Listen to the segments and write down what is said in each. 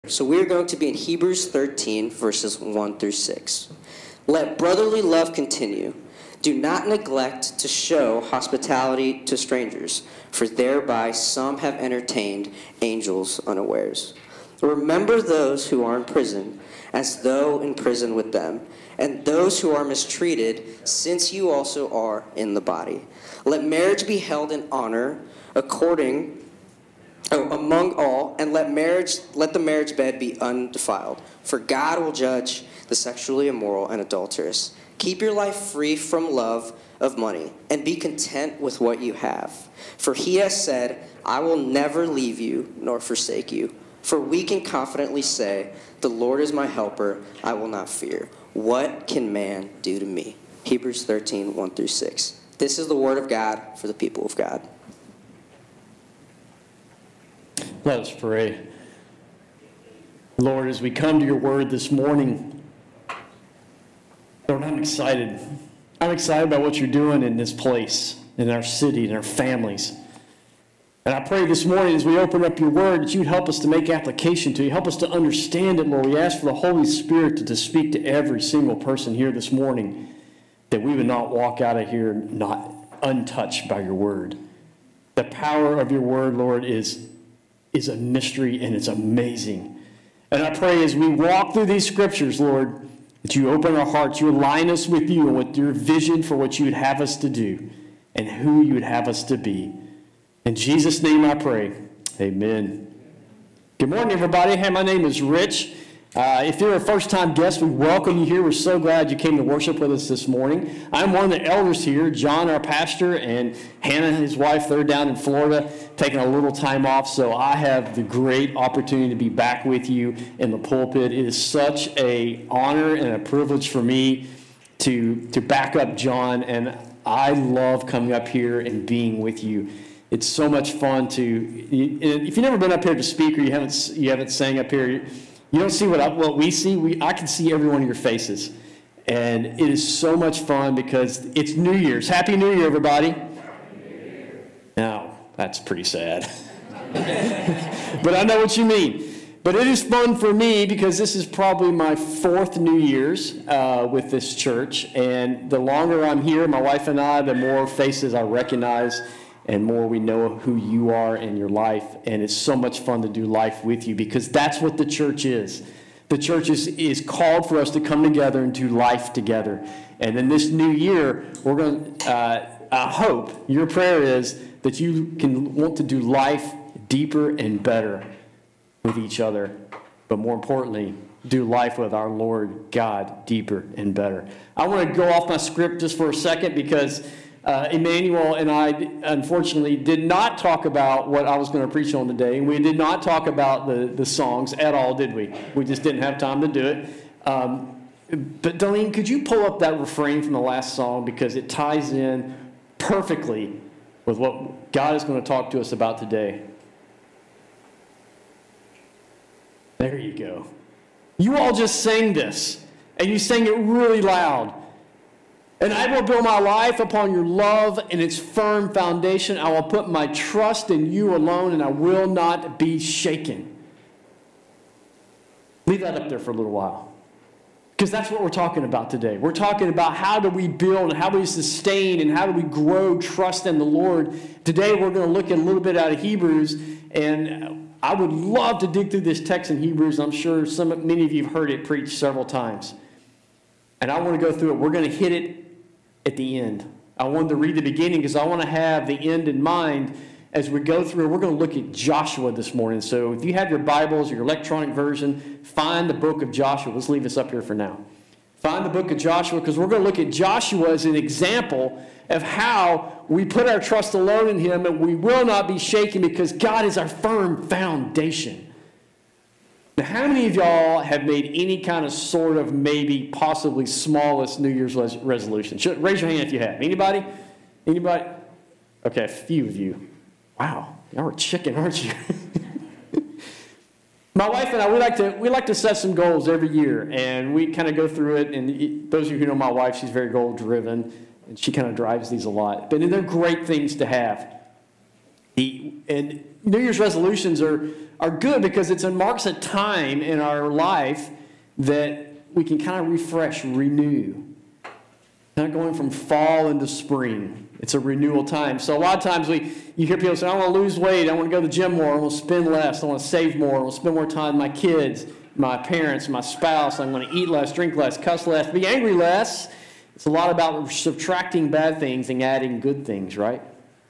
So we are going to be in Hebrews 13, verses 1 through 6. Let brotherly love continue. Do not neglect to show hospitality to strangers, for thereby some have entertained angels unawares. Remember those who are in prison, as though in prison with them, and those who are mistreated, since you also are in the body. Let marriage be held in honor among all, and let the marriage bed be undefiled. For God will judge the sexually immoral and adulterous. Keep your life free from love of money, and be content with what you have. For he has said, I will never leave you nor forsake you. For we can confidently say, the Lord is my helper, I will not fear. What can man do to me? Hebrews 13, 1 through 6. This is the word of God for the people of God. Let us pray. Lord, as we come to your word this morning, Lord, I'm excited. I'm excited about what you're doing in this place, in our city, in our families. And I pray this morning as we open up your word that you'd help us to make application to you. Help us to understand it, Lord. We ask for the Holy Spirit to speak to every single person here this morning, that we would not walk out of here not untouched by your word. The power of your word, Lord, is a mystery, and it's amazing. And I pray as we walk through these scriptures, Lord, that you open our hearts, you align us with you and with your vision for what you would have us to do and who you would have us to be. In Jesus' name I pray. Amen. Good morning, everybody. Hey, my name is Rich. If you're a first-time guest, we welcome you here. We're so glad you came to worship with us this morning. I'm one of the elders here, John, our pastor, and Hannah and his wife, they're down in Florida, taking a little time off, so I have the great opportunity to be back with you in the pulpit. It is such an honor and a privilege for me to back up John, and I love coming up here and being with you. It's so much fun if you've never been up here to speak or you haven't sang up here, you don't see what we see. I can see every one of your faces. And it is so much fun because it's New Year's. Happy New Year, everybody. Happy New Year. Now, that's pretty sad. But I know what you mean. But it is fun for me because this is probably my fourth New Year's with this church. And the longer I'm here, my wife and I, the more faces I recognize and more we know who you are in your life. And it's so much fun to do life with you because that's what the church is. The church is called for us to come together and do life together. And in this new year, we're going to, I hope, your prayer is that you can want to do life deeper and better with each other. But more importantly, do life with our Lord God deeper and better. I want to go off my script just for a second because Emmanuel and I, unfortunately, did not talk about what I was going to preach on today. We did not talk about the songs at all, did we? We just didn't have time to do it. But Darlene, could you pull up that refrain from the last song because it ties in perfectly with what God is going to talk to us about today? There you go. You all just sang this, and you sang it really loud. And I will build my life upon your love and its firm foundation. I will put my trust in you alone, and I will not be shaken. Leave that up there for a little while. Because that's what we're talking about today. We're talking about how do we build and how do we sustain and how do we grow trust in the Lord. Today we're going to look at a little bit out of Hebrews, and I would love to dig through this text in Hebrews. I'm sure many of you have heard it preached several times. And I want to go through it. We're going to hit it at the end. I wanted to read the beginning because I want to have the end in mind as we go through. We're going to look at Joshua this morning. So if you have your Bibles or your electronic version, find the book of Joshua. Let's leave this up here for now. Find the book of Joshua because we're going to look at Joshua as an example of how we put our trust alone in him and we will not be shaken because God is our firm foundation. Now, how many of y'all have made any kind of sort of maybe possibly smallest New Year's resolution? Raise your hand if you have. Anybody? Anybody? Okay, a few of you. Wow, y'all are chicken, aren't you? My wife and I, we like to set some goals every year, and we kind of go through it. And those of you who know my wife, she's very goal-driven, and she kind of drives these a lot. But they're great things to have. And New Year's resolutions are good because it marks a time in our life that we can kind of refresh, renew. Kind of going from fall into spring. It's a renewal time. So a lot of times you hear people say, I want to lose weight, I want to go to the gym more, I want to spend less, I want to save more, I want to spend more time with my kids, my parents, my spouse, I want to eat less, drink less, cuss less, be angry less. It's a lot about subtracting bad things and adding good things, right?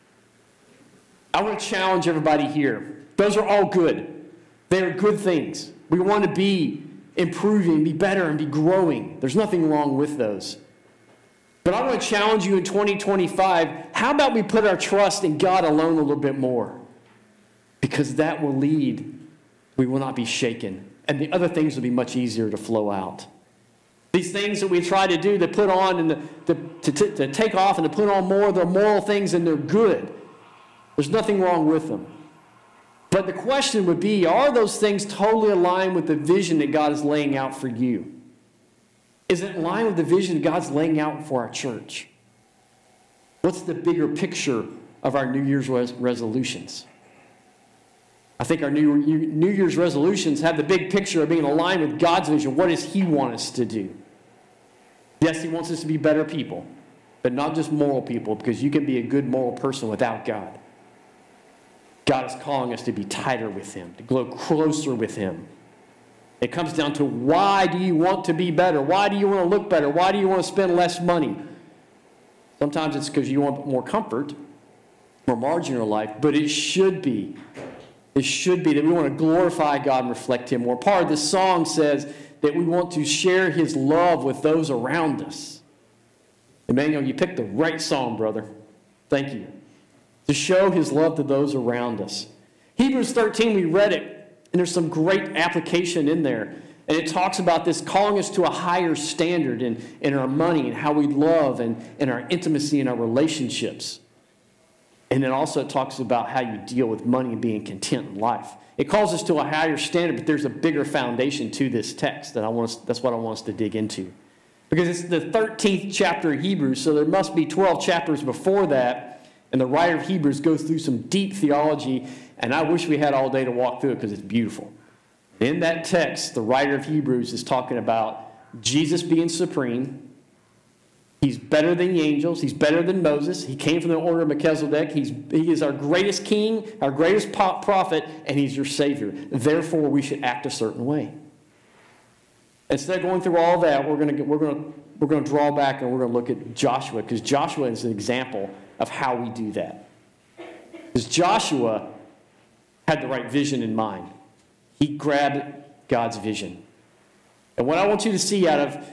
I want to challenge everybody here. Those are all good. They are good things. We want to be improving, be better, and be growing. There's nothing wrong with those. But I want to challenge you in 2025, how about we put our trust in God alone a little bit more? Because that will lead, we will not be shaken. And the other things will be much easier to flow out. These things that we try to do, to put on and to take off and to put on more, they're moral things and they're good. There's nothing wrong with them. But the question would be, are those things totally aligned with the vision that God is laying out for you? Is it in line with the vision God's laying out for our church? What's the bigger picture of our New Year's resolutions? I think our New Year's resolutions have the big picture of being aligned with God's vision. What does He want us to do? Yes, He wants us to be better people, but not just moral people, because you can be a good moral person without God. God is calling us to be tighter with Him, to grow closer with Him. It comes down to, why do you want to be better? Why do you want to look better? Why do you want to spend less money? Sometimes it's because you want more comfort, more margin in your life, but it should be that we want to glorify God and reflect Him more. Part of this song says that we want to share His love with those around us. Emmanuel, you picked the right song, brother. Thank you. To show His love to those around us. Hebrews 13, we read it. And there's some great application in there. And it talks about this calling us to a higher standard in our money and how we love and in our intimacy and our relationships. And then also it talks about how you deal with money and being content in life. It calls us to a higher standard, but there's a bigger foundation to this text that's what I want us to dig into. Because it's the 13th chapter of Hebrews, so there must be 12 chapters before that. And the writer of Hebrews goes through some deep theology. And I wish we had all day to walk through it because it's beautiful. In that text, the writer of Hebrews is talking about Jesus being supreme. He's better than the angels. He's better than Moses. He came from the order of Melchizedek. He is our greatest king, our greatest prophet, and He's your Savior. Therefore, we should act a certain way. Instead of going through all that, we're going to draw back and we're going to look at Joshua, because Joshua is an example of how we do that. Because Joshua had the right vision in mind. He grabbed God's vision. And what I want you to see out of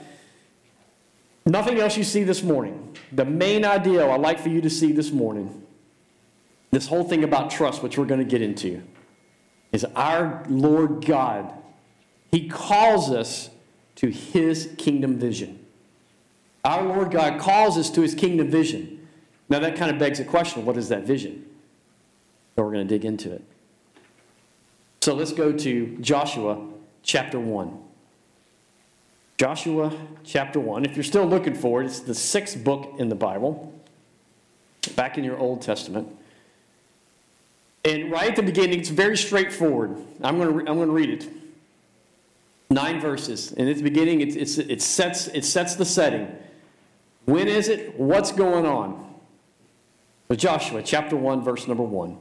nothing else you see this morning, the main ideal I'd like for you to see this morning, this whole thing about trust, which we're going to get into, is our Lord God. He calls us to His kingdom vision. Our Lord God calls us to His kingdom vision. Now that kind of begs the question, what is that vision? So we're going to dig into it. So let's go to Joshua chapter 1. Joshua chapter 1. If you're still looking for it, it's the 6th book in the Bible, back in your Old Testament. And right at the beginning, it's very straightforward. I'm going to read it. 9 verses. And at the beginning, it sets the setting. When is it? What's going on? So Joshua chapter 1, verse number 1.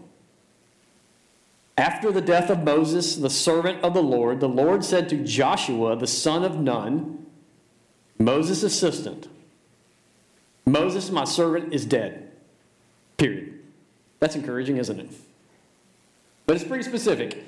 After the death of Moses, the servant of the Lord said to Joshua, the son of Nun, Moses' assistant, Moses, my servant, is dead. Period. That's encouraging, isn't it? But it's pretty specific.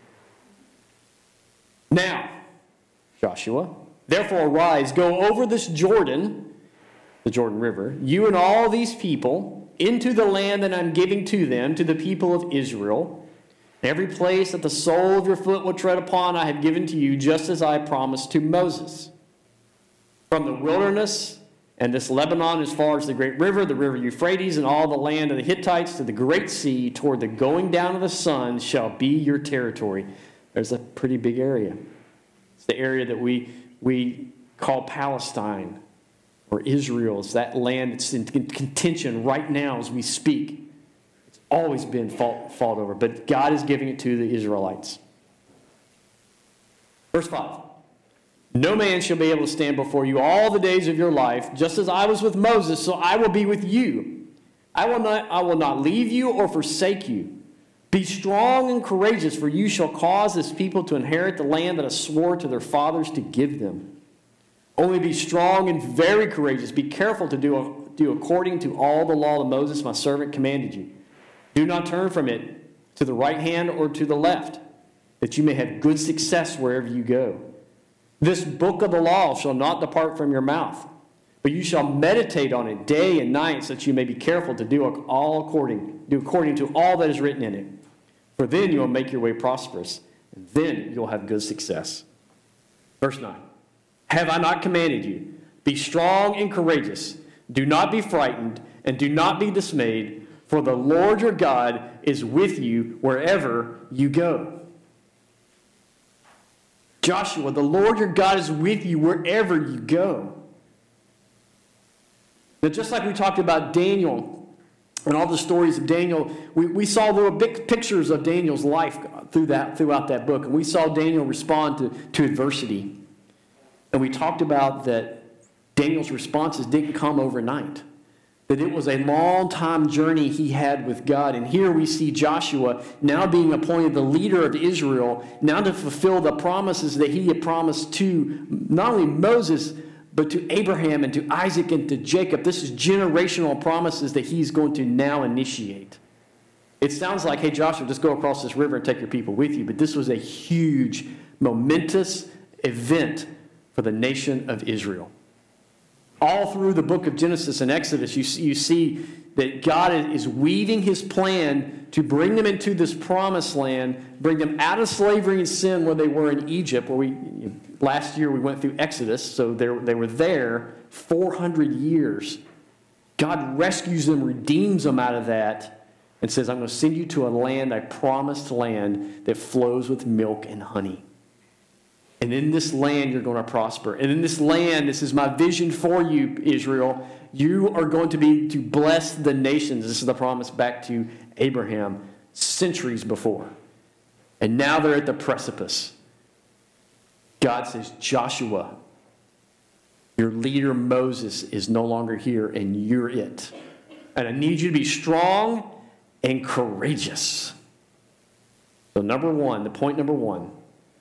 Now, Joshua, therefore arise, go over this Jordan, the Jordan River, you and all these people, into the land that I'm giving to them, to the people of Israel. Every place that the sole of your foot will tread upon, I have given to you, just as I promised to Moses. From the wilderness and this Lebanon as far as the great river, the river Euphrates, and all the land of the Hittites to the great sea, toward the going down of the sun, shall be your territory. There's a pretty big area. It's the area that we call Palestine or Israel. It's that land that's in contention right now as we speak. always been fought over, but God is giving it to the Israelites. Verse 5. No man shall be able to stand before you all the days of your life, just as I was with Moses, so I will be with you. I will not leave you or forsake you. Be strong and courageous, for you shall cause this people to inherit the land that I swore to their fathers to give them. Only be strong and very courageous. Be careful to do according to all the law that Moses, my servant, commanded you. Do not turn from it to the right hand or to the left, that you may have good success wherever you go. This book of the law shall not depart from your mouth, but you shall meditate on it day and night, so that you may be careful to do according to all that is written in it. For then you will make your way prosperous, and then you'll have good success. Verse 9. Have I not commanded you? Be strong and courageous. Do not be frightened, and do not be dismayed, for the Lord your God is with you wherever you go. Joshua, the Lord your God is with you wherever you go. Now, just like we talked about Daniel and all the stories of Daniel, we saw little big pictures of Daniel's life throughout that book. And we saw Daniel respond to adversity. And we talked about that Daniel's responses didn't come overnight. That it was a long time journey he had with God. And here we see Joshua now being appointed the leader of Israel, now to fulfill the promises that he had promised to not only Moses, but to Abraham and to Isaac and to Jacob. This is generational promises that he's going to now initiate. It sounds like, hey, Joshua, just go across this river and take your people with you. But this was a huge, momentous event for the nation of Israel. All through the book of Genesis and Exodus, you see that God is weaving his plan to bring them into this promised land, bring them out of slavery and sin where they were in Egypt. Last year we went through Exodus, so they were there 400 years. God rescues them, redeems them out of that, and says, I'm going to send you to a land, a promised land that flows with milk and honey. And in this land, you're going to prosper. And in this land, this is my vision for you, Israel. You are going to bless the nations. This is the promise back to Abraham centuries before. And now they're at the precipice. God says, Joshua, your leader Moses is no longer here, and you're it. And I need you to be strong and courageous. So point number one.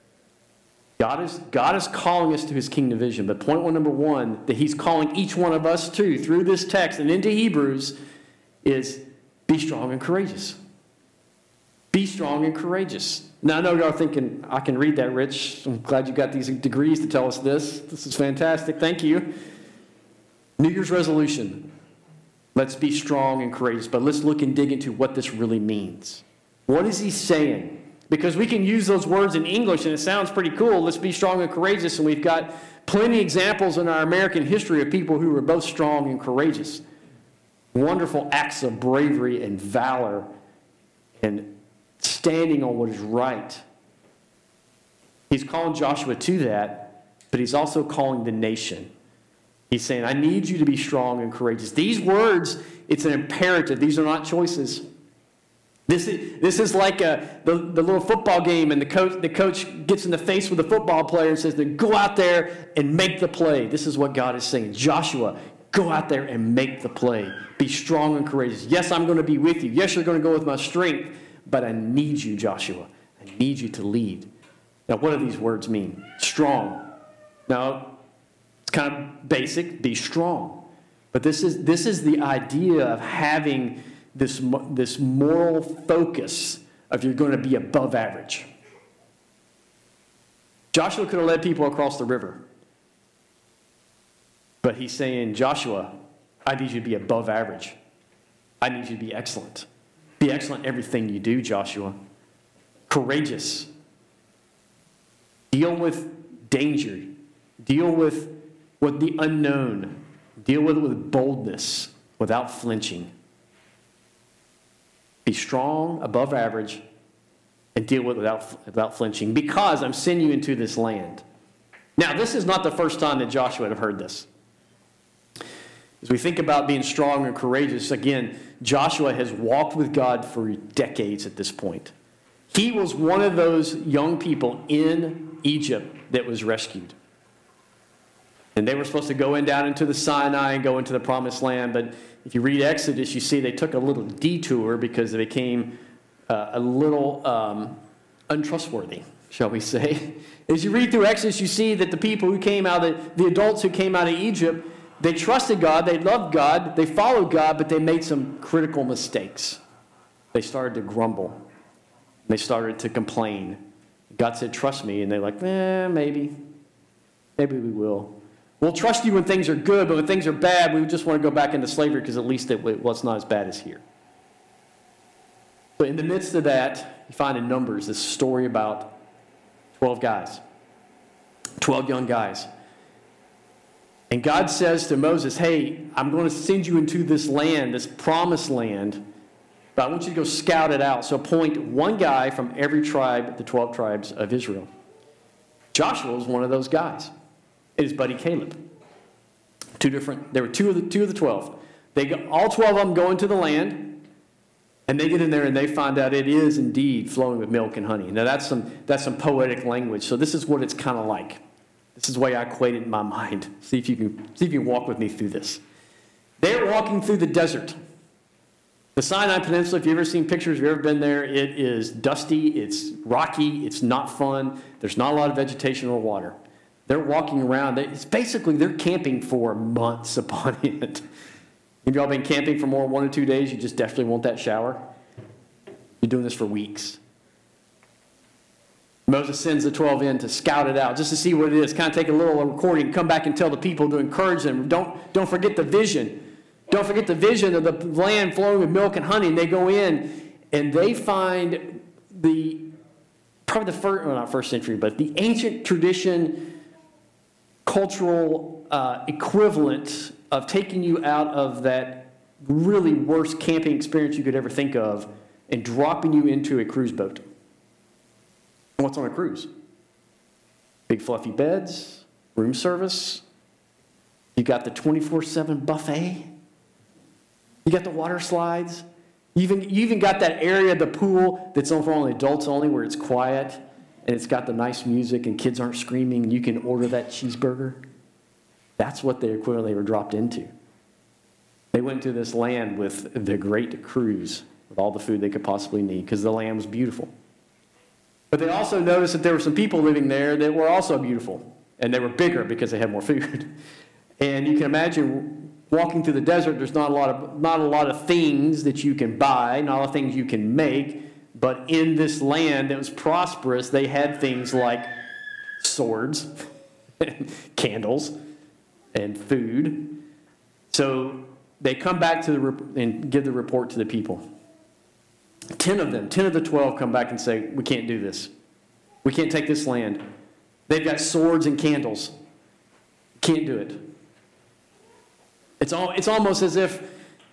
God is calling us to his kingdom vision. But point number one that he's calling each one of us to through this text and into Hebrews is be strong and courageous. Be strong and courageous. Now, I know y'all are thinking, I can read that, Rich. I'm glad you got these degrees to tell us this. This is fantastic. Thank you. New Year's resolution. Let's be strong and courageous. But let's look and dig into what this really means. What is he saying? Because we can use those words in English and it sounds pretty cool. Let's be strong and courageous. And we've got plenty of examples in our American history of people who were both strong and courageous. Wonderful acts of bravery and valor and standing on what is right. He's calling Joshua to that, but he's also calling the nation. He's saying, I need you to be strong and courageous. These words, it's an imperative. These are not choices. This is like the little football game, and the coach gets in the face with the football player and says, go out there and make the play. This is what God is saying. Joshua, go out there and make the play. Be strong and courageous. Yes, I'm going to be with you. Yes, you're going to go with my strength, but I need you, Joshua. I need you to lead. Now, what do these words mean? Strong. Now, it's kind of basic. Be strong. But this is the idea of having this moral focus of you're going to be above average. Joshua could have led people across the river. But he's saying, Joshua, I need you to be above average. I need you to be excellent. Be excellent in everything you do, Joshua. Courageous. Deal with danger. Deal with the unknown. Deal with it with boldness, without flinching. Be strong, above average, and deal with it without flinching, because I'm sending you into this land. Now, this is not the first time that Joshua would have heard this. As we think about being strong and courageous, again, Joshua has walked with God for decades at this point. He was one of those young people in Egypt that was rescued. And they were supposed to go down into the Sinai and go into the Promised Land. But if you read Exodus, you see they took a little detour because they became a little untrustworthy, shall we say. As you read through Exodus, you see that the people who came out, the adults who came out of Egypt, they trusted God, they loved God, they followed God, but they made some critical mistakes. They started to grumble. They started to complain. God said, trust me. And they're like, maybe. Maybe we will. We'll trust you when things are good, but when things are bad, we just want to go back into slavery because at least it's not as bad as here. But in the midst of that, you find in Numbers this story about 12 guys, 12 young guys. And God says to Moses, hey, I'm going to send you into this land, this promised land, but I want you to go scout it out. So appoint one guy from every tribe, the 12 tribes of Israel. Joshua was one of those guys. And his buddy Caleb. There were two of the 12. All 12 of them go into the land, and they get in there and they find out it is indeed flowing with milk and honey. Now that's some poetic language. So this is what it's kind of like. This is the way I equate it in my mind. See if you can walk with me through this. They are walking through the desert. The Sinai Peninsula, if you've ever seen pictures, if you've ever been there, it is dusty, it's rocky, it's not fun. There's not a lot of vegetation or water. They're walking around. It's basically, they're camping for months upon end. Have y'all been camping for more than 1 or 2 days? You just definitely want that shower. You're doing this for weeks. Moses sends the 12 in to scout it out, just to see what it is. Kind of take a little recording, come back and tell the people to encourage them. Don't forget the vision. Don't forget the vision of the land flowing with milk and honey. And they go in and they find probably the first, well, not first century, but the ancient tradition, cultural equivalent of taking you out of that really worst camping experience you could ever think of and dropping you into a cruise boat. And what's on a cruise? Big fluffy beds, room service. You got the 24/7 buffet. You got the water slides. You even got that area of the pool that's for only adults only, where it's quiet and it's got the nice music and kids aren't screaming and you can order that cheeseburger. That's what the equivalent they were dropped into. They went to this land with the great cruise, with all the food they could possibly need, because the land was beautiful. But they also noticed that there were some people living there that were also beautiful, and they were bigger because they had more food. And you can imagine walking through the desert, there's not a lot of things that you can buy, not a lot of things you can make, but in this land that was prosperous, they had things like swords, and candles, and food. So they come back and give the report to the people. 10 of the 12 come back and say, we can't do this. We can't take this land. They've got swords and candles. Can't do it. It's almost as if,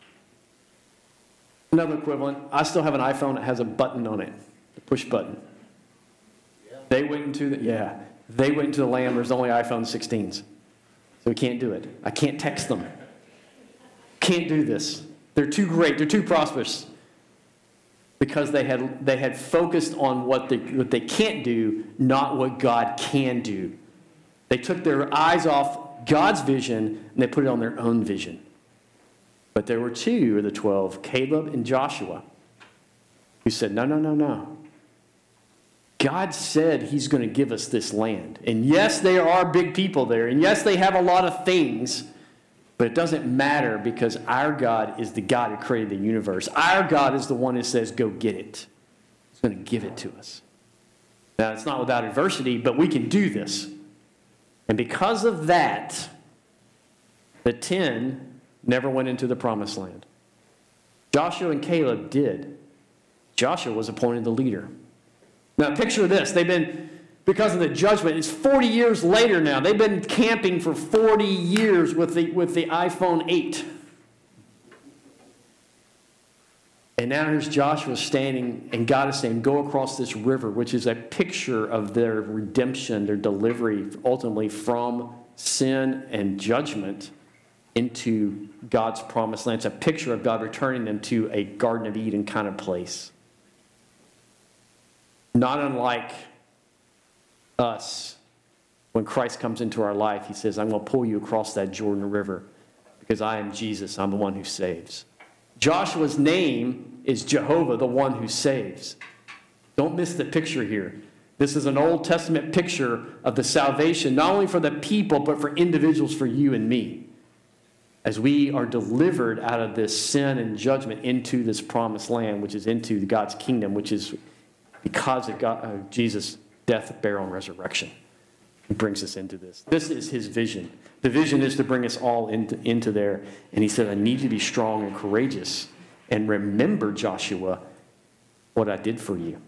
another equivalent, I still have an iPhone that has a button on it, the push button. Yeah. They went into the land where there's only iPhone 16s. So we can't do it. I can't text them. Can't do this. They're too great. They're too prosperous. Because they had focused on what they can't do, not what God can do. They took their eyes off God's vision and they put it on their own vision. But there were 2 of the 12, Caleb and Joshua, who said, no. God said he's going to give us this land. And yes, there are big people there. And yes, they have a lot of things. But it doesn't matter, because our God is the God who created the universe. Our God is the one who says, go get it. He's going to give it to us. Now, it's not without adversity, but we can do this. And because of that, the 10 never went into the promised land. Joshua and Caleb did. Joshua was appointed the leader. Now, picture this. Because of the judgment, it's 40 years later now. They've been camping for 40 years with the iPhone 8. And now here's Joshua standing, and God is saying, go across this river, which is a picture of their redemption, their delivery, ultimately from sin and judgment into God's promised land. It's a picture of God returning them to a Garden of Eden kind of place. Not unlike us, when Christ comes into our life, he says, I'm going to pull you across that Jordan River because I am Jesus. I'm the one who saves. Joshua's name is Jehovah, the one who saves. Don't miss the picture here. This is an Old Testament picture of the salvation, not only for the people, but for individuals, for you and me, as we are delivered out of this sin and judgment into this promised land, which is into God's kingdom, which is because of Jesus' death, burial, and resurrection. He brings us into this. This is his vision. The vision is to bring us all into there. And he said, I need you to be strong and courageous. And remember, Joshua, what I did for you.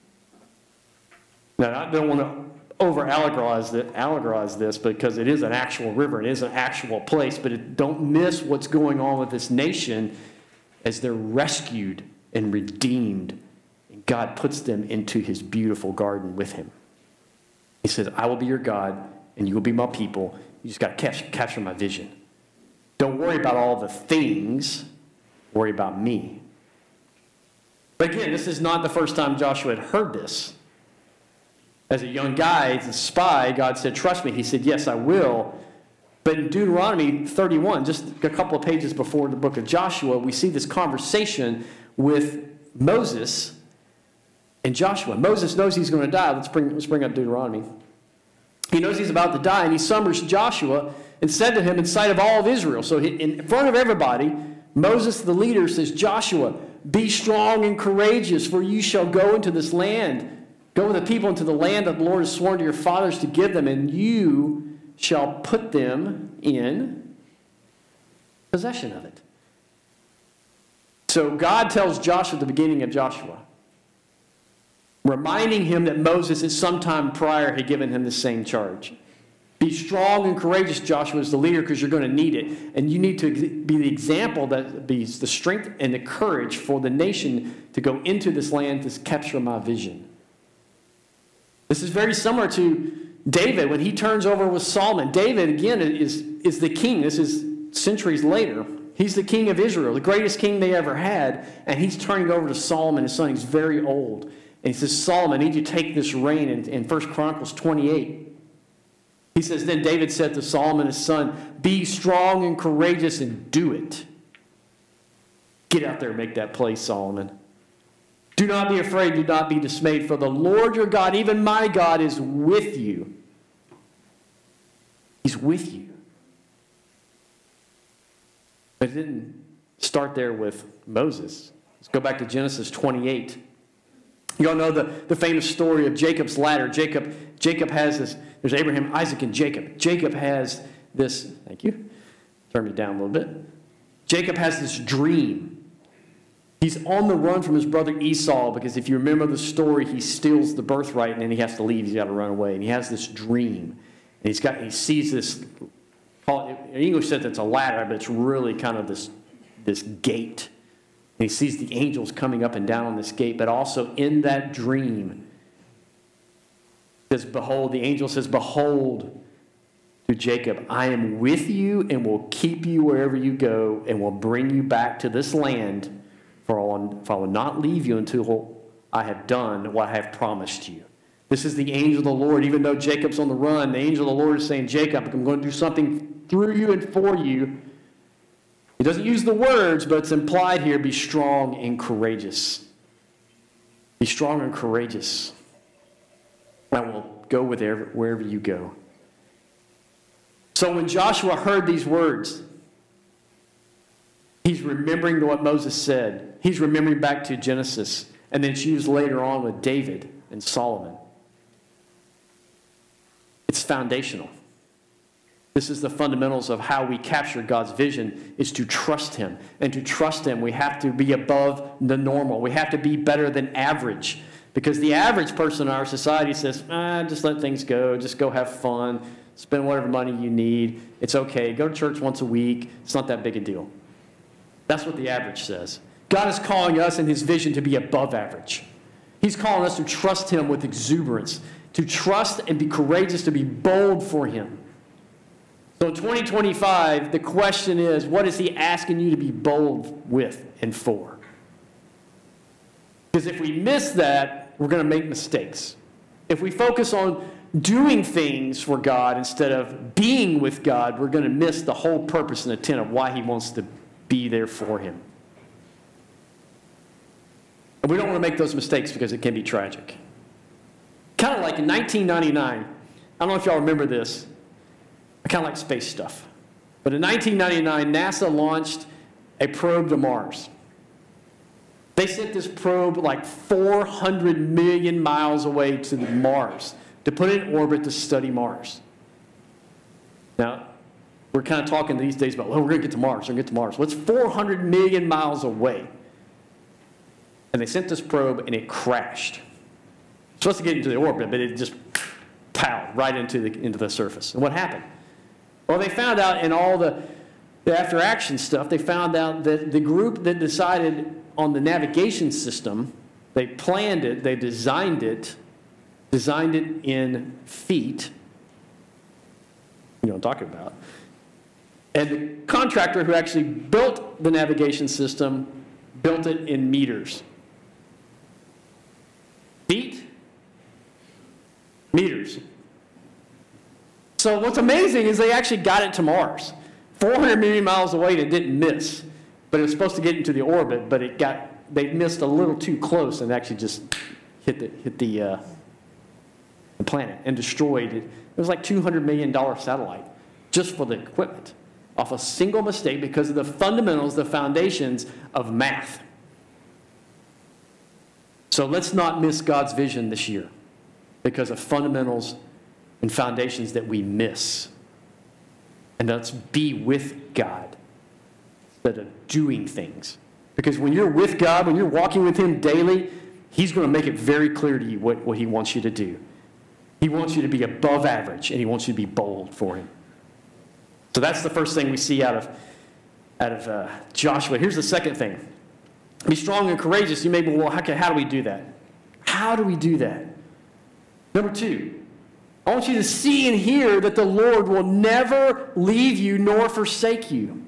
Now, I don't want to over-allegorize this because it is an actual river. It is an actual place. But don't miss what's going on with this nation as they're rescued and redeemed. And God puts them into his beautiful garden with him. He says, I will be your God, and you will be my people. You just got to capture my vision. Don't worry about all the things. Worry about me. But again, this is not the first time Joshua had heard this. As a young guy, as a spy, God said, trust me. He said, yes, I will. But in Deuteronomy 31, just a couple of pages before the book of Joshua, we see this conversation with Moses and Joshua. Moses knows he's going to die. Let's bring up Deuteronomy. He knows he's about to die, and he summons Joshua and said to him in sight of all of Israel. So in front of everybody, Moses, the leader, says, Joshua, be strong and courageous, for you shall go into this land. Go with the people into the land that the Lord has sworn to your fathers to give them, and you shall put them in possession of it. So God tells Joshua at the beginning of Joshua, reminding him that Moses at some time prior had given him the same charge. Be strong and courageous, Joshua, as the leader, because you're going to need it. And you need to be the example that be the strength and the courage for the nation to go into this land to capture my vision. This is very similar to David when he turns over with Solomon. David, again, is the king. This is centuries later. He's the king of Israel, the greatest king they ever had. And he's turning over to Solomon, his son. He's very old. And he says, Solomon, I need you to take this reign in 1 Chronicles 28. He says, then David said to Solomon, his son, be strong and courageous and do it. Get out there and make that play, Solomon. Do not be afraid, do not be dismayed, for the Lord your God, even my God, is with you. He's with you. But it didn't start there with Moses. Let's go back to Genesis 28. You all know the famous story of Jacob's ladder. Jacob has this, there's Abraham, Isaac, and Jacob. Jacob has this, thank you, turn me down a little bit. Jacob has this dream. He's on the run from his brother Esau because if you remember the story, he steals the birthright and then he has to leave. He's got to run away. And he has this dream. And he sees this, in English says it's a ladder, but it's really kind of this gate. And he sees the angels coming up and down on this gate. But also in that dream, it says, behold, the angel says, behold, to Jacob, I am with you and will keep you wherever you go and will bring you back to this land. For I will not leave you until I have done what I have promised you. This is the angel of the Lord. Even though Jacob's on the run, the angel of the Lord is saying, Jacob, I'm going to do something through you and for you. He doesn't use the words, but it's implied here, be strong and courageous. Be strong and courageous. I will go with wherever you go. So when Joshua heard these words, he's remembering what Moses said. He's remembering back to Genesis. And then it's used later on with David and Solomon. It's foundational. This is the fundamentals of how we capture God's vision, is to trust him. And to trust him, we have to be above the normal. We have to be better than average. Because the average person in our society says, just let things go. Just go have fun. Spend whatever money you need. It's okay. Go to church once a week. It's not that big a deal. That's what the average says. God is calling us in his vision to be above average. He's calling us to trust him with exuberance, to trust and be courageous, to be bold for him. So in 2025, the question is, what is he asking you to be bold with and for? Because if we miss that, we're going to make mistakes. If we focus on doing things for God instead of being with God, we're going to miss the whole purpose and intent of why he wants to be there for him. And we don't want to make those mistakes because it can be tragic. Kind of like in 1999, I don't know if y'all remember this. I kind of like space stuff. But in 1999, NASA launched a probe to Mars. They sent this probe like 400 million miles away to Mars to put it in orbit to study Mars. Now, we're kind of talking these days about, well, we're going to get to Mars, we're going to get to Mars. Well, it's 400 million miles away. And they sent this probe, and it crashed. It's supposed to get into the orbit, but it just pow right into the surface. And what happened? Well, they found out in all the after action stuff, they found out that the group that decided on the navigation system, they planned it, they designed it in feet. You know what I'm talking about. And the contractor who actually built the navigation system built it in meters. Feet? Meters. So what's amazing is they actually got it to Mars. 400 million miles away, and it didn't miss. But it was supposed to get into the orbit, but they missed a little too close and actually just hit the planet and destroyed it. It was like $200 million satellite just for the equipment off a single mistake because of the fundamentals, the foundations of math. So let's not miss God's vision this year because of fundamentals and foundations that we miss. And let's be with God instead of doing things. Because when you're with God, when you're walking with him daily, he's going to make it very clear to you what he wants you to do. He wants you to be above average, and he wants you to be bold for him. So that's the first thing we see out of Joshua. Here's the second thing. Be strong and courageous. You may be, well, how do we do that? How do we do that? Number 2, I want you to see and hear that the Lord will never leave you nor forsake you.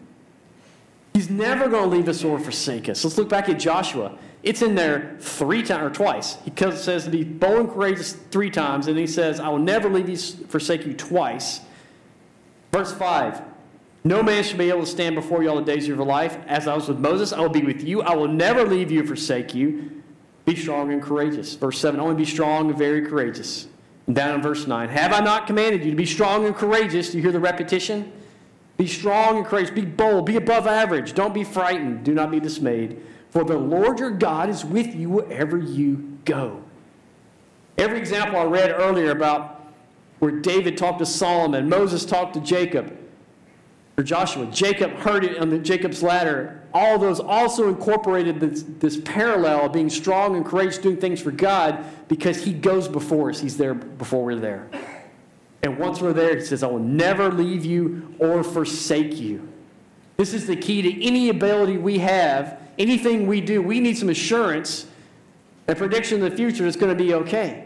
He's never going to leave us or forsake us. Let's look back at Joshua. It's in there 3 times or twice. He says to be bold and courageous 3 times, and he says, I will never leave you, forsake you twice. Verse 5, no man shall be able to stand before you all the days of your life. As I was with Moses, I will be with you. I will never leave you or forsake you. Be strong and courageous. Verse 7, only be strong and very courageous. And down in verse 9, have I not commanded you to be strong and courageous? Do you hear the repetition? Be strong and courageous. Be bold. Be above average. Don't be frightened. Do not be dismayed. For the Lord your God is with you wherever you go. Every example I read earlier about where David talked to Solomon, Moses talked to Jacob, or Joshua, Jacob heard it on Jacob's ladder. All those also incorporated this parallel of being strong and courageous, doing things for God, because he goes before us. He's there before we're there. And once we're there, he says, I will never leave you or forsake you. This is the key to any ability we have, anything we do. We need some assurance, a prediction in the future that's going to be okay.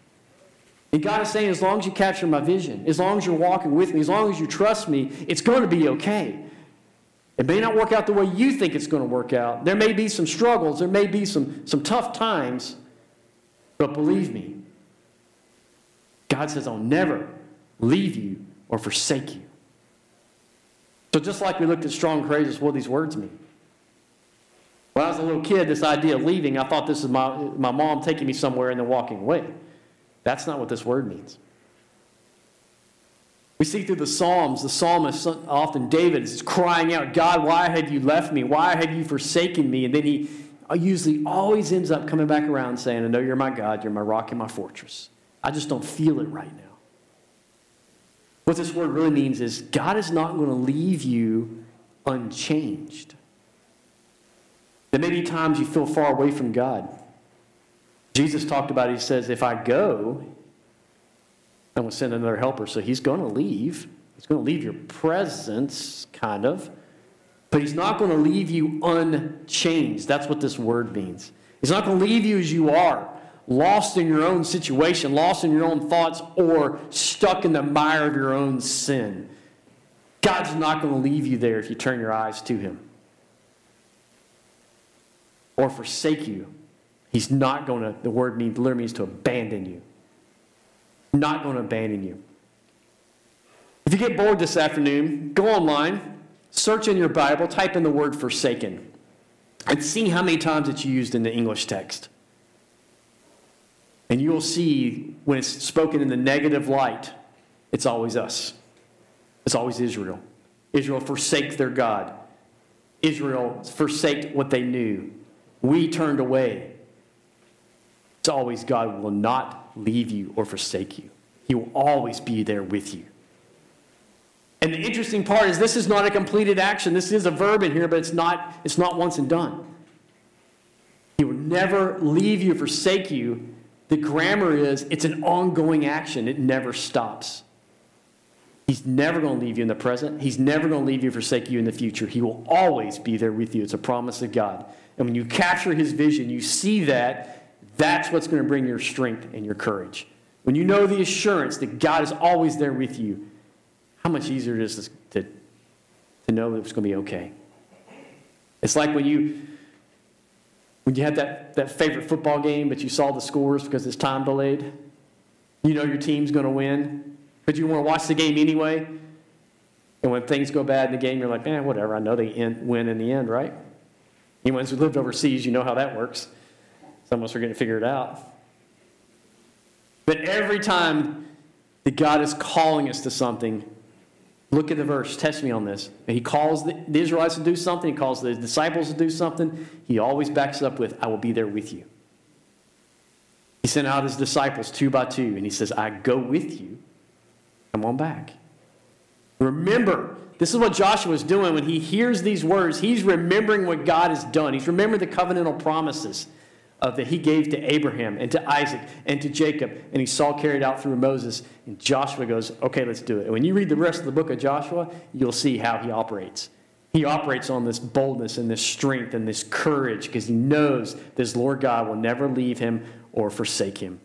And God is saying, as long as you capture my vision, as long as you're walking with me, as long as you trust me, it's going to be okay. It may not work out the way you think it's going to work out. There may be some struggles. There may be some tough times. But believe me, God says, I'll never leave you or forsake you. So just like we looked at strong and courageous, what do these words mean? When I was a little kid, this idea of leaving, I thought this is my mom taking me somewhere and then walking away. That's not what this word means. We see through the Psalms, the psalmist, often David, is crying out, God, why have you left me? Why have you forsaken me? And then he usually always ends up coming back around saying, I know you're my God, you're my rock and my fortress. I just don't feel it right now. What this word really means is God is not going to leave you unchanged. There may be times you feel far away from God. Jesus talked about it. He says, if I go, I'm going to send another helper. So he's going to leave. He's going to leave your presence, kind of. But he's not going to leave you unchanged. That's what this word means. He's not going to leave you as you are, lost in your own situation, lost in your own thoughts, or stuck in the mire of your own sin. God's not going to leave you there if you turn your eyes to him or forsake you. He's not going to, the word literally means to abandon you. Not going to abandon you. If you get bored this afternoon, go online, search in your Bible, type in the word forsaken, and see how many times it's used in the English text. And you will see when it's spoken in the negative light, it's always us. It's always Israel. Israel forsake their God. Israel forsake what they knew. We turned away. It's always God will not leave you or forsake you. He will always be there with you. And the interesting part is this is not a completed action. This is a verb in here, but it's not once and done. He will never leave you or forsake you. The grammar is it's an ongoing action. It never stops. He's never going to leave you in the present. He's never going to leave you or forsake you in the future. He will always be there with you. It's a promise of God. And when you capture his vision, you see that, that's what's going to bring your strength and your courage. When you know the assurance that God is always there with you, how much easier it is to know that it's going to be okay. It's like when you had that favorite football game, but you saw the scores because it's time delayed. You know your team's going to win, but you want to watch the game anyway. And when things go bad in the game, you're like, whatever. I know they win in the end, right? Anyone who's lived overseas, you know how that works. Some of us are going to figure it out. But every time that God is calling us to something, look at the verse. Test me on this. He calls the Israelites to do something. He calls the disciples to do something. He always backs it up with, I will be there with you. He sent out his disciples 2 by 2, and he says, I go with you. Come on back. Remember, this is what Joshua is doing when he hears these words. He's remembering what God has done. He's remembering the covenantal promises that he gave to Abraham and to Isaac and to Jacob, and he saw carried out through Moses. And Joshua goes, okay, let's do it. And when you read the rest of the book of Joshua, you'll see how he operates. He operates on this boldness and this strength and this courage because he knows this Lord God will never leave him or forsake him.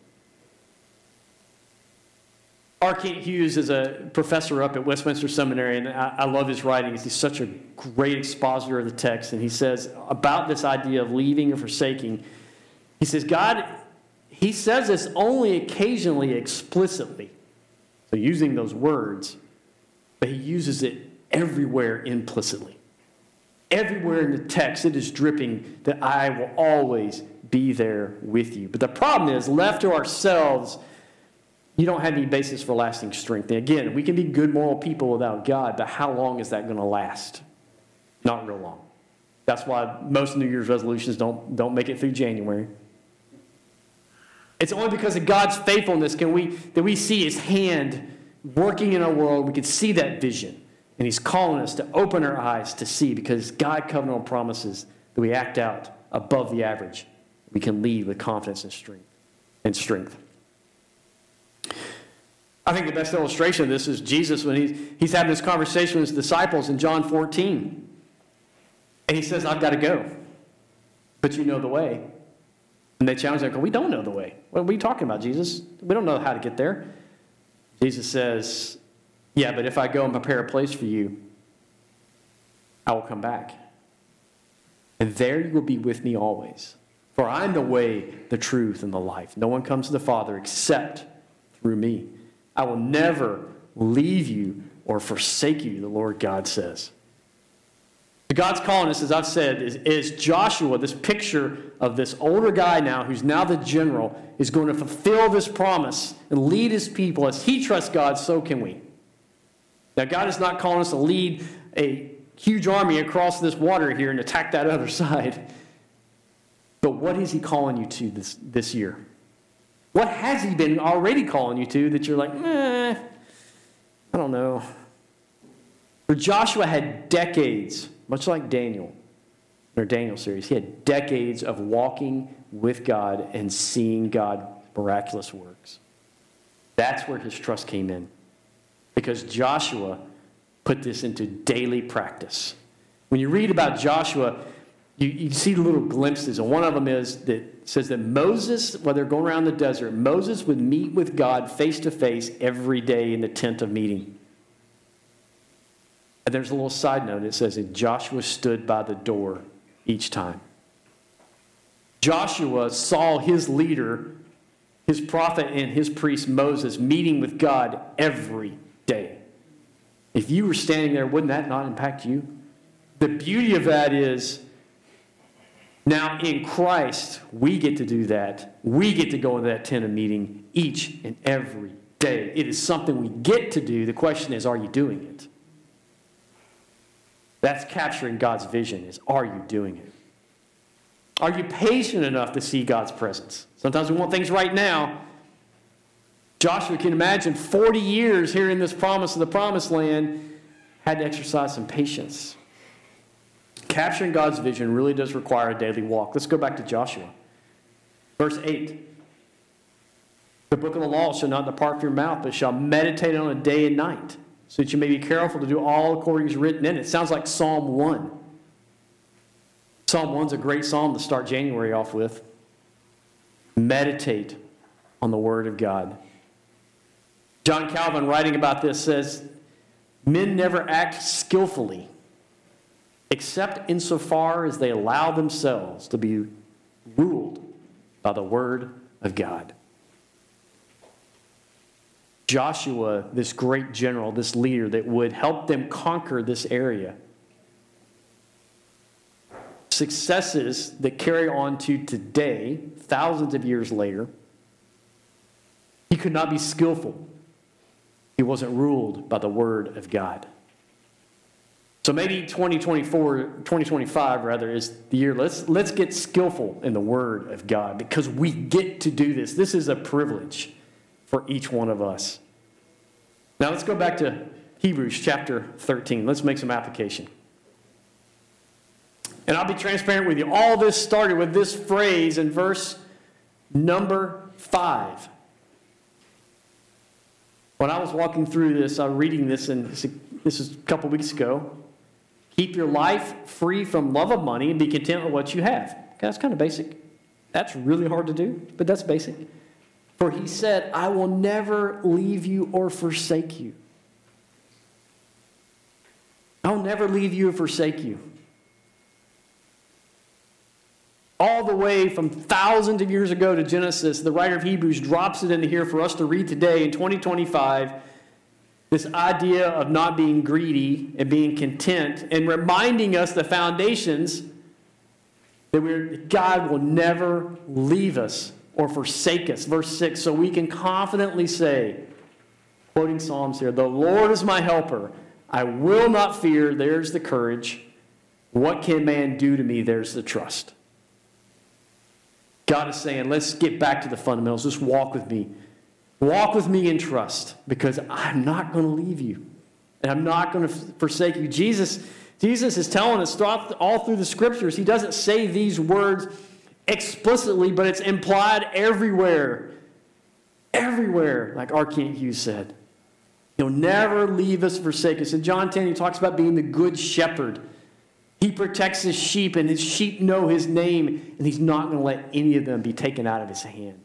R. Kent Hughes is a professor up at Westminster Seminary, and I love his writings. He's such a great expositor of the text, and he says about this idea of leaving or forsaking, he says, God, he says this only occasionally explicitly, so using those words, but he uses it everywhere implicitly. Everywhere in the text, it is dripping that I will always be there with you. But the problem is, left to ourselves, you don't have any basis for lasting strength. And again, we can be good moral people without God, but how long is that going to last? Not real long. That's why most New Year's resolutions don't make it through January. It's only because of God's faithfulness that we see his hand working in our world. We can see that vision. And he's calling us to open our eyes to see, because God covenantal promises that we act out above the average. We can lead with confidence and strength. I think the best illustration of this is Jesus when he's having this conversation with his disciples in John 14. And he says, I've got to go, but you know the way. And they challenge him, we don't know the way. What are you talking about, Jesus? We don't know how to get there. Jesus says, yeah, but if I go and prepare a place for you, I will come back. And there you will be with me always. For I am the way, the truth, and the life. No one comes to the Father except through me. I will never leave you or forsake you, the Lord God says. God's calling us, as I've said, is Joshua, this picture of this older guy now, who's now the general, is going to fulfill this promise and lead his people. As he trusts God, so can we. Now, God is not calling us to lead a huge army across this water here and attack that other side. But what is he calling you to this year? What has he been already calling you to that you're like, I don't know. For Joshua had decades, much like Daniel, in our Daniel series, he had decades of walking with God and seeing God miraculous works. That's where his trust came in. Because Joshua put this into daily practice. When you read about Joshua, you see little glimpses, and one of them says that Moses, while they're going around the desert, Moses would meet with God face to face every day in the tent of meeting. And there's a little side note. It says, and Joshua stood by the door each time. Joshua saw his leader, his prophet and his priest Moses, meeting with God every day. If you were standing there, wouldn't that not impact you? The beauty of that is, now in Christ, we get to do that. We get to go into that tent of meeting each and every day. It is something we get to do. The question is, are you doing it? That's capturing God's vision, is, are you doing it? Are you patient enough to see God's presence? Sometimes we want things right now. Joshua can imagine 40 years hearing this promise of the promised land, had to exercise some patience. Capturing God's vision really does require a daily walk. Let's go back to Joshua. Verse 8. The book of the law shall not depart from your mouth, but shall meditate on it day and night, so that you may be careful to do all according as written in it. It sounds like Psalm 1. Psalm 1's a great psalm to start January off with. Meditate on the Word of God. John Calvin, writing about this, says, men never act skillfully, except insofar as they allow themselves to be ruled by the Word of God. Joshua, this great general, this leader that would help them conquer this area. Successes that carry on to today, thousands of years later. He could not be skillful. He wasn't ruled by the Word of God. So maybe 2025 is the year. Let's get skillful in the Word of God, because we get to do this. This is a privilege for each one of us. Now let's go back to Hebrews chapter 13. Let's make some application. And I'll be transparent with you. All this started with this phrase in verse number 5. When I was walking through this, I was reading this, and this is a couple weeks ago. Keep your life free from love of money and be content with what you have. Okay, that's kind of basic. That's really hard to do, but that's basic. For he said, I will never leave you or forsake you. I'll never leave you or forsake you. All the way from thousands of years ago to Genesis, the writer of Hebrews drops it into here for us to read today in 2025. This idea of not being greedy and being content, and reminding us the foundations that God will never leave us or forsake us. Verse 6, so we can confidently say, quoting Psalms here, the Lord is my helper. I will not fear. There's the courage. What can man do to me? There's the trust. God is saying, let's get back to the fundamentals. Just walk with me. Walk with me in trust, because I'm not going to leave you. And I'm not going to forsake you. Jesus is telling us all through the Scriptures. He doesn't say these words explicitly, but it's implied everywhere. Everywhere, like R. Kent Hughes said. He'll never leave us, forsake us. In John 10, he talks about being the good shepherd. He protects his sheep, and his sheep know his name, and he's not going to let any of them be taken out of his hand.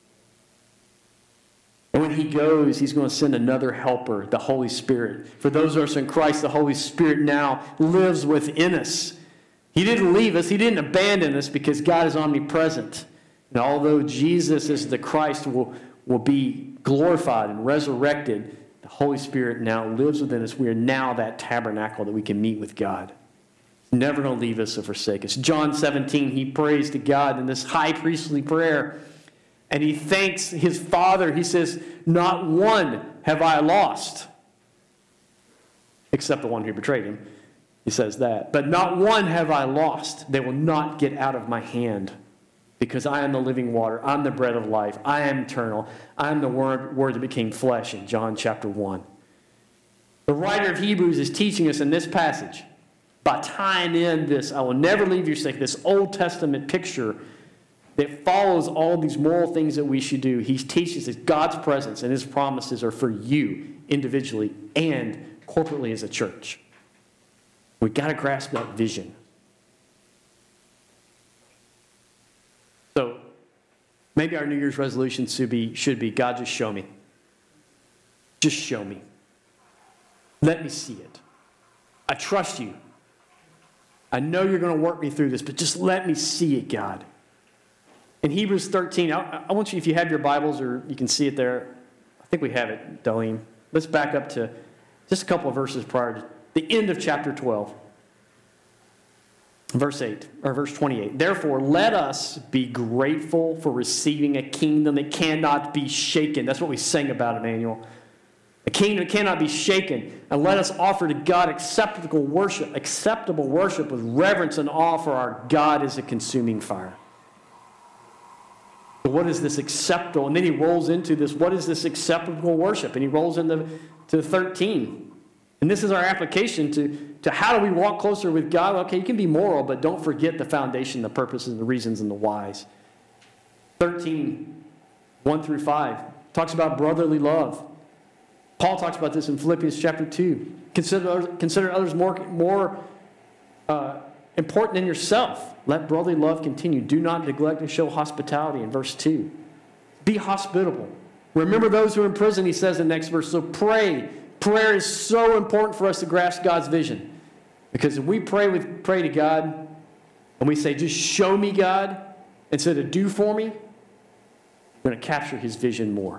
And when he goes, he's going to send another helper, the Holy Spirit. For those of us in Christ, the Holy Spirit now lives within us. He didn't leave us. He didn't abandon us, because God is omnipresent. And although Jesus is the Christ will be glorified and resurrected, the Holy Spirit now lives within us. We are now that tabernacle that we can meet with God. He's never going to leave us or forsake us. John 17, he prays to God in this high priestly prayer. And he thanks his Father. He says, not one have I lost, except the one who betrayed him. He says that. But not one have I lost. They will not get out of my hand, because I am the living water. I'm the bread of life. I am eternal. I am the word that became flesh in John chapter 1. The writer of Hebrews is teaching us in this passage, by tying in this, I will never leave you forsake, this Old Testament picture that follows all these moral things that we should do. He teaches that God's presence and his promises are for you individually and corporately as a church. We've got to grasp that vision. So maybe our New Year's resolution should be, God, just show me. Just show me. Let me see it. I trust you. I know you're going to work me through this, but just let me see it, God. In Hebrews 13, I want you, if you have your Bibles or you can see it there, I think we have it, Darlene. Let's back up to just a couple of verses prior to the end of chapter 12. Verse 28. Therefore, let us be grateful for receiving a kingdom that cannot be shaken. That's what we sang about, Emmanuel. A kingdom that cannot be shaken. And let us offer to God acceptable worship with reverence and awe, for our God is a consuming fire. So what is this acceptable? And then he rolls into this, what is this acceptable worship? And he rolls into 13. And this is our application to how do we walk closer with God? Okay, you can be moral, but don't forget the foundation, the purposes, the reasons, and the whys. 13, 1 through 5, talks about brotherly love. Paul talks about this in Philippians chapter 2. Consider others more important than yourself. Let brotherly love continue. Do not neglect to show hospitality in verse 2. Be hospitable. Remember those who are in prison, he says in the next verse. So pray. Prayer is so important for us to grasp God's vision. Because if we pray to God and we say, just show me, God, instead of do for me, we're going to capture his vision more.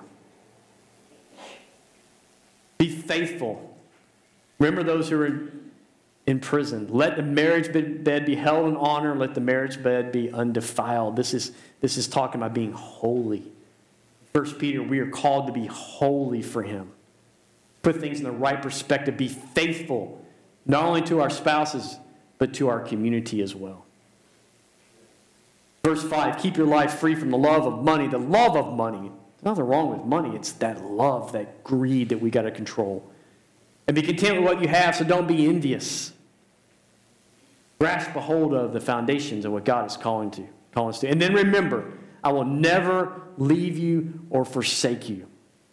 Be faithful. Remember those who are in prison. Let the marriage bed be held in honor. Let the marriage bed be undefiled. This is talking about being holy. 1 Peter, we are called to be holy for him. Put things in the right perspective. Be faithful, not only to our spouses, but to our community as well. Verse 5, keep your life free from the love of money. The love of money. There's nothing wrong with money. It's that love, that greed that we got to control. And be content with what you have, so don't be envious. Grasp a hold of the foundations of what God is calling us to. And then remember, I will never leave you or forsake you.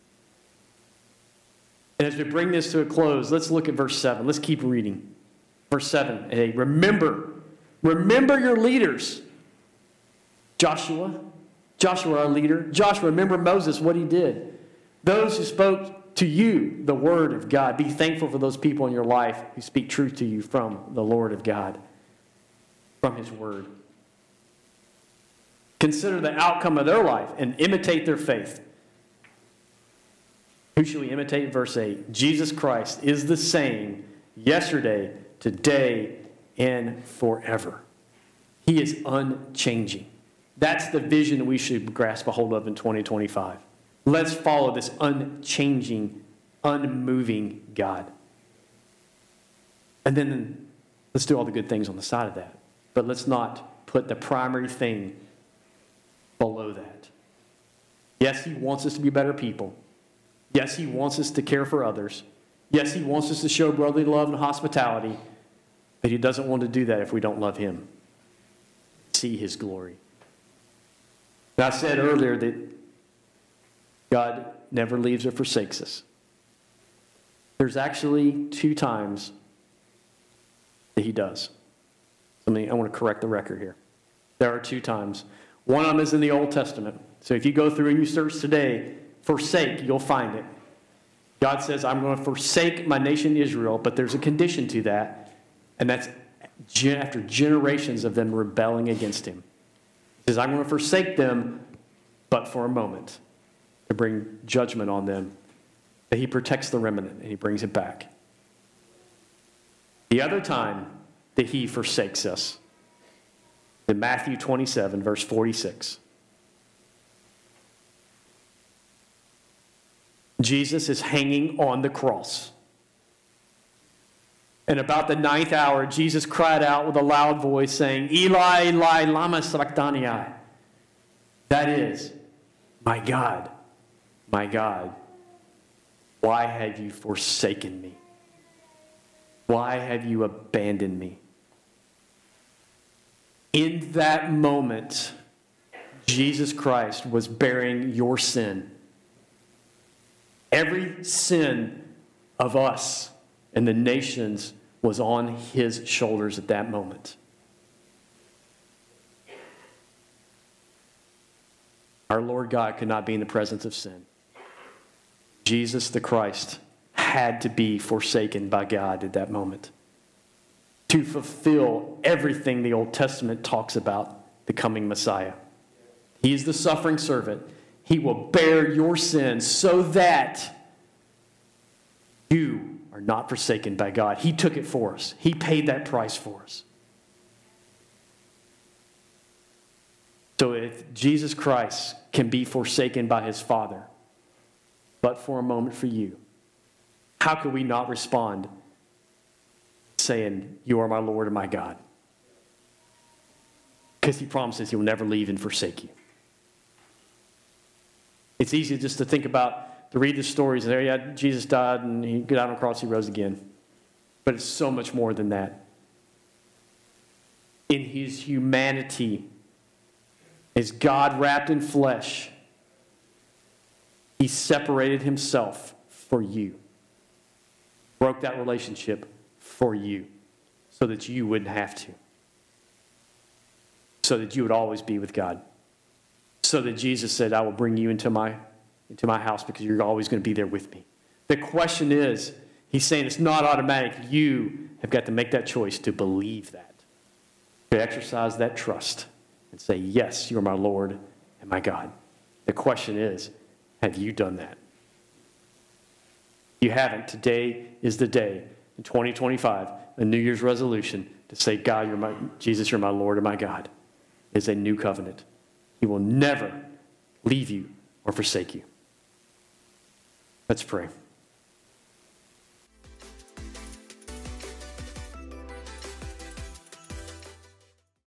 And as we bring this to a close, let's look at verse 7. Let's keep reading. Verse 7. Hey, remember your leaders. Joshua, our leader. Joshua, remember Moses, what he did. Those who spoke to you the word of God. Be thankful for those people in your life who speak truth to you from the Lord of God, from his word. Consider the outcome of their life and imitate their faith. Who should we imitate? Verse 8. Jesus Christ is the same yesterday, today, and forever. He is unchanging. That's the vision that we should grasp a hold of in 2025. Let's follow this unchanging, unmoving God. And then let's do all the good things on the side of that. But let's not put the primary thing below that. Yes, he wants us to be better people. Yes, he wants us to care for others. Yes, he wants us to show brotherly love and hospitality. But he doesn't want to do that if we don't love him. See his glory. And I said earlier that God never leaves or forsakes us. There's actually 2 times that he does. I want to correct the record here. There are 2 times. One of them is in the Old Testament. So if you go through and you search today, forsake, you'll find it. God says, I'm going to forsake my nation Israel, but there's a condition to that, and that's after generations of them rebelling against him. He says, I'm going to forsake them, but for a moment, to bring judgment on them. That he protects the remnant, and he brings it back. The other time that he forsakes us, in Matthew 27, verse 46. Jesus is hanging on the cross. And about the 9th hour, Jesus cried out with a loud voice, saying, Eli, Eli, lama sabachthani. That is, my God, why have you forsaken me? Why have you abandoned me? In that moment, Jesus Christ was bearing your sin. Every sin of us and the nations was on his shoulders at that moment. Our Lord God could not be in the presence of sin. Jesus the Christ had to be forsaken by God at that moment. to fulfill everything the Old Testament talks about the coming Messiah. He is the suffering servant. He will bear your sins so that you are not forsaken by God. He took it for us. He paid that price for us. So if Jesus Christ can be forsaken by his Father, but for a moment for you, how could we not respond saying, you are my Lord and my God? Because he promises he'll never leave and forsake you. It's easy just to think about, to read the stories, and there, yeah, Jesus died and he got out on the cross, he rose again. But it's so much more than that. In his humanity, as God wrapped in flesh, he separated himself for you. Broke that relationship for you so that you wouldn't have to. So that you would always be with God. So that Jesus said, I will bring you into my house because you're always going to be there with me. The question is, he's saying it's not automatic. You have got to make that choice to believe that. To exercise that trust and say, yes, you are my Lord and my God. The question is, have you done that? If you haven't, today is the day in 2025, a New Year's resolution to say, God, Jesus, you're my Lord and my God. It's a new covenant. He will never leave you or forsake you. Let's pray.